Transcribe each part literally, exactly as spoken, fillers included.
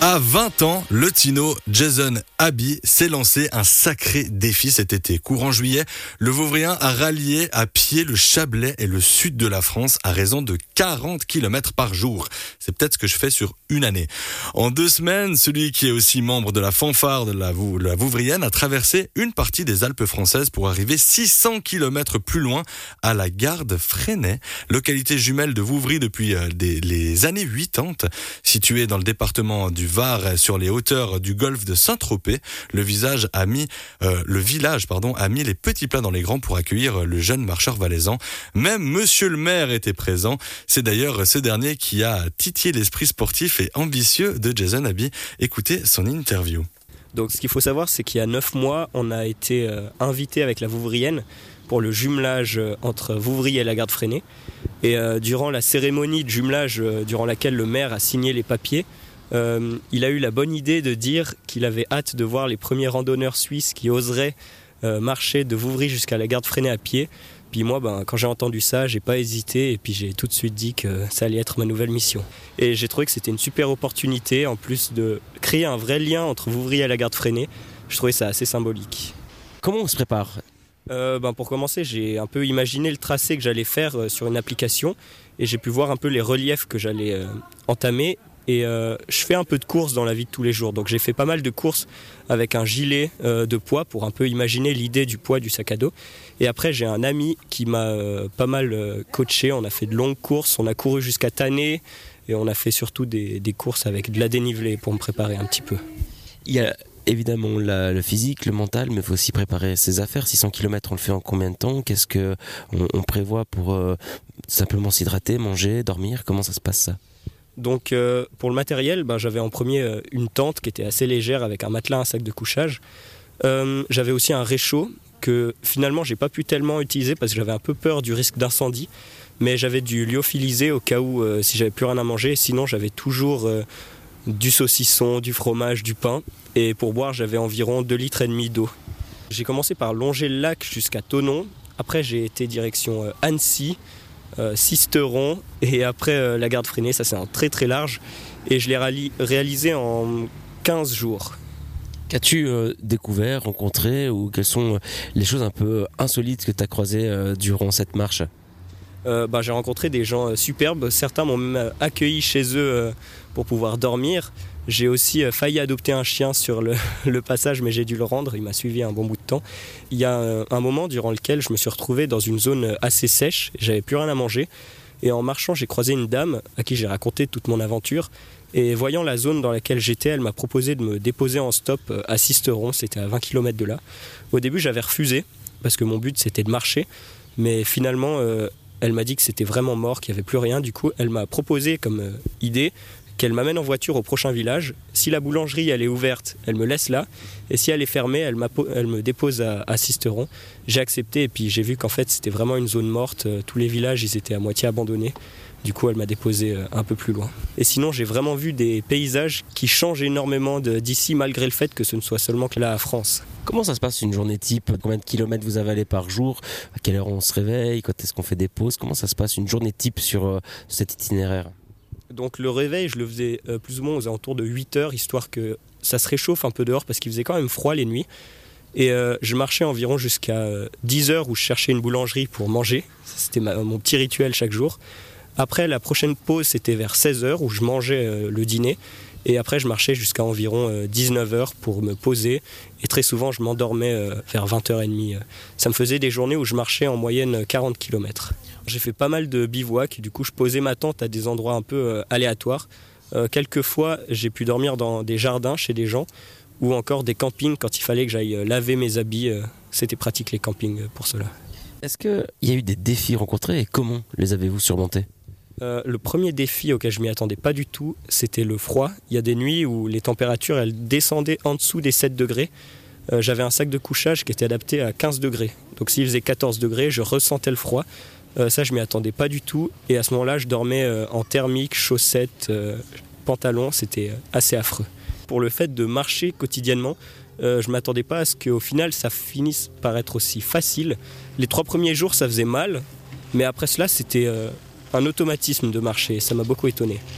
À vingt ans, le Tino Jason Abbey s'est lancé un sacré défi cet été. Courant juillet, le Vauvrien a rallié à pied le Chablais et le sud de la France à raison de quarante kilomètres par jour. C'est peut-être ce que je fais sur une année. En deux semaines, celui qui est aussi membre de la fanfare de la, Vou- la Vouvrienne a traversé une partie des Alpes françaises pour arriver six cents kilomètres plus loin à la Garde Freinet, localité jumelle de Vouvry depuis euh, des, les années quatre-vingt-dix, située dans le département du Var, sur les hauteurs du golfe de Saint-Tropez. Le visage a mis, euh, le village, pardon, a mis les petits plats dans les grands pour accueillir le jeune marcheur valaisan. Même Monsieur le maire était présent. C'est d'ailleurs ce dernier qui a titillé l'esprit sportif et ambitieux de Jason Abbey. Écoutez son interview. Donc ce qu'il faut savoir, c'est qu'il y a neuf mois, on a été euh, invité avec la Vouvrienne pour le jumelage euh, entre Vouvry et la Garde Freinet. Et euh, durant la cérémonie de jumelage, euh, durant laquelle le maire a signé les papiers, Euh, il a eu la bonne idée de dire qu'il avait hâte de voir les premiers randonneurs suisses qui oseraient euh, marcher de Vouvry jusqu'à la Garde Freinet à pied. Puis moi, ben, quand j'ai entendu ça, j'ai pas hésité et puis j'ai tout de suite dit que ça allait être ma nouvelle mission. Et j'ai trouvé que c'était une super opportunité, en plus de créer un vrai lien entre Vouvry et la Garde Freinet. Je trouvais ça assez symbolique. Comment on se prépare ? Euh, ben pour commencer, j'ai un peu imaginé le tracé que j'allais faire euh, sur une application et j'ai pu voir un peu les reliefs que j'allais euh, entamer. Et euh, je fais un peu de courses dans la vie de tous les jours. Donc j'ai fait pas mal de courses avec un gilet euh, de poids pour un peu imaginer l'idée du poids du sac à dos. Et après j'ai un ami qui m'a euh, pas mal euh, coaché. On a fait de longues courses, on a couru jusqu'à Tanné et on a fait surtout des, des courses avec de la dénivelée pour me préparer un petit peu. Il y a évidemment la, le physique, le mental, mais il faut aussi préparer ses affaires. six cents kilomètres, on le fait en combien de temps ? Qu'est-ce qu'on on prévoit pour euh, simplement s'hydrater, manger, dormir ? Comment ça se passe ça ? Donc euh, pour le matériel, ben, j'avais en premier euh, une tente qui était assez légère avec un matelas, un sac de couchage. Euh, j'avais aussi un réchaud que finalement j'ai pas pu tellement utiliser parce que j'avais un peu peur du risque d'incendie. Mais j'avais du lyophilisé au cas où euh, si j'avais plus rien à manger. Sinon j'avais toujours euh, du saucisson, du fromage, du pain. Et pour boire j'avais environ deux litres et demi d'eau. J'ai commencé par longer le lac jusqu'à Thonon. Après j'ai été direction euh, Annecy. Euh, Sisteron et après euh, la Garde Freinet, ça c'est un très très large et je l'ai rali- réalisé en quinze jours. Qu'as-tu euh, découvert, rencontré ou quelles sont les choses un peu insolites que tu as croisées euh, durant cette marche ? euh, bah, J'ai rencontré des gens euh, superbes, certains m'ont même accueilli chez eux euh, pour pouvoir dormir. J'ai aussi euh, failli adopter un chien sur le, le passage, mais j'ai dû le rendre, il m'a suivi un bon bout de temps. Il y a euh, un moment durant lequel je me suis retrouvé dans une zone assez sèche, j'avais plus rien à manger, et en marchant j'ai croisé une dame à qui j'ai raconté toute mon aventure, et voyant la zone dans laquelle j'étais, elle m'a proposé de me déposer en stop à Sisteron, c'était à vingt kilomètres de là. Au début j'avais refusé, parce que mon but c'était de marcher, mais finalement euh, elle m'a dit que c'était vraiment mort, qu'il n'y avait plus rien, du coup elle m'a proposé comme euh, idée qu'elle m'amène en voiture au prochain village. Si la boulangerie elle est ouverte, elle me laisse là. Et si elle est fermée, elle, elle me dépose à, à Sisteron. J'ai accepté et puis j'ai vu qu'en fait c'était vraiment une zone morte. Tous les villages ils étaient à moitié abandonnés. Du coup elle m'a déposé un peu plus loin. Et sinon j'ai vraiment vu des paysages qui changent énormément de, d'ici malgré le fait que ce ne soit seulement que la France. Comment ça se passe une journée type ? Combien de kilomètres vous avalez par jour ? À quelle heure on se réveille ? Quand est-ce qu'on fait des pauses ? Comment ça se passe une journée type sur euh, cet itinéraire ? Donc le réveil, je le faisais euh, plus ou moins aux alentours de huit heures, histoire que ça se réchauffe un peu dehors parce qu'il faisait quand même froid les nuits. Et euh, je marchais environ jusqu'à euh, dix heures où je cherchais une boulangerie pour manger. C'était ma, mon petit rituel chaque jour. Après, la prochaine pause, c'était vers seize heures où je mangeais euh, le dîner. Et après, je marchais jusqu'à environ euh, dix-neuf heures pour me poser. Et très souvent, je m'endormais euh, vers vingt heures trente. Ça me faisait des journées où je marchais en moyenne quarante kilomètres. J'ai fait pas mal de bivouac, du coup je posais ma tente à des endroits un peu euh, aléatoires. Euh, quelquefois j'ai pu dormir dans des jardins chez des gens ou encore des campings quand il fallait que j'aille euh, laver mes habits. Euh, c'était pratique les campings euh, pour cela. Est-ce qu'il y a eu des défis rencontrés et comment les avez-vous surmontés ? Euh, le premier défi auquel je m'y attendais pas du tout, c'était le froid. Il y a des nuits où les températures elles descendaient en dessous des sept degrés. Euh, j'avais un sac de couchage qui était adapté à quinze degrés. Donc s'il faisait quatorze degrés, je ressentais le froid. Euh, ça, je m'y attendais pas du tout. Et à ce moment-là, je dormais euh, en thermique, chaussettes, euh, pantalons. C'était euh, assez affreux. Pour le fait de marcher quotidiennement, euh, je m'attendais pas à ce qu'au final, ça finisse par être aussi facile. Les trois premiers jours, ça faisait mal. Mais après cela, c'était euh, un automatisme de marcher. Ça m'a beaucoup étonné.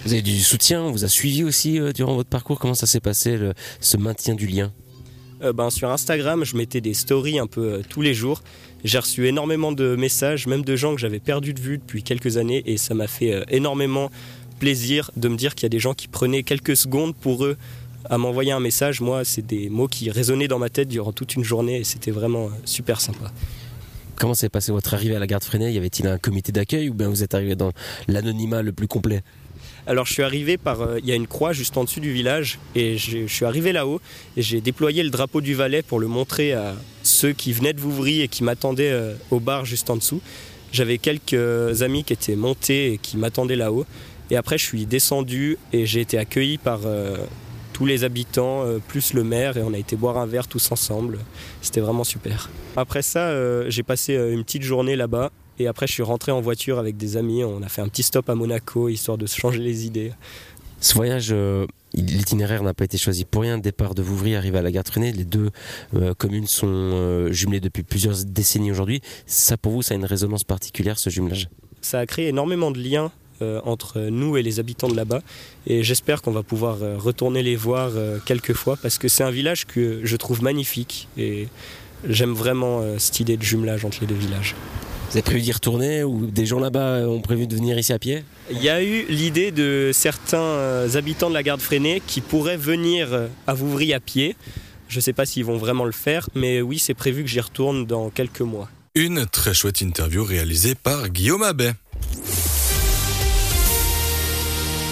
Vous avez du soutien, on vous a suivi aussi euh, durant votre parcours. Comment ça s'est passé, le, ce maintien du lien? euh, ben, Sur Instagram, je mettais des stories un peu euh, tous les jours. J'ai reçu énormément de messages, même de gens que j'avais perdu de vue depuis quelques années, et ça m'a fait euh, énormément plaisir de me dire qu'il y a des gens qui prenaient quelques secondes pour eux à m'envoyer un message. Moi, c'est des mots qui résonnaient dans ma tête durant toute une journée, et c'était vraiment euh, super sympa. Comment s'est passé votre arrivée à la Garde Freinet? Y avait-il un comité d'accueil ou bien vous êtes arrivé dans l'anonymat le plus complet? Alors je suis arrivé par, il euh, y a une croix juste en dessus du village, et je suis arrivé là-haut et j'ai déployé le drapeau du Valais pour le montrer à ceux qui venaient de Vouvry et qui m'attendaient euh, au bar juste en dessous. J'avais quelques amis qui étaient montés et qui m'attendaient là-haut, et après je suis descendu et j'ai été accueilli par euh, tous les habitants, euh, plus le maire, et on a été boire un verre tous ensemble. C'était vraiment super. Après ça, euh, j'ai passé euh, une petite journée là-bas. Et après, je suis rentré en voiture avec des amis. On a fait un petit stop à Monaco, histoire de se changer les idées. Ce voyage, euh, l'itinéraire n'a pas été choisi pour rien. Départ de Vouvry, arrivé à la Garde Freinet. Les deux euh, communes sont euh, jumelées depuis plusieurs décennies aujourd'hui. Ça, pour vous, ça a une résonance particulière, ce jumelage? Ça a créé énormément de liens euh, entre nous et les habitants de là-bas. Et j'espère qu'on va pouvoir euh, retourner les voir euh, quelques fois, parce que c'est un village que je trouve magnifique. Et j'aime vraiment euh, cette idée de jumelage entre les deux villages. Vous avez prévu d'y retourner, ou des gens là-bas ont prévu de venir ici à pied? Il y a eu l'idée de certains habitants de la Garde Freinet qui pourraient venir à Vouvry à pied. Je ne sais pas s'ils vont vraiment le faire, mais oui, c'est prévu que j'y retourne dans quelques mois. Une très chouette interview réalisée par Guillaume Abbé.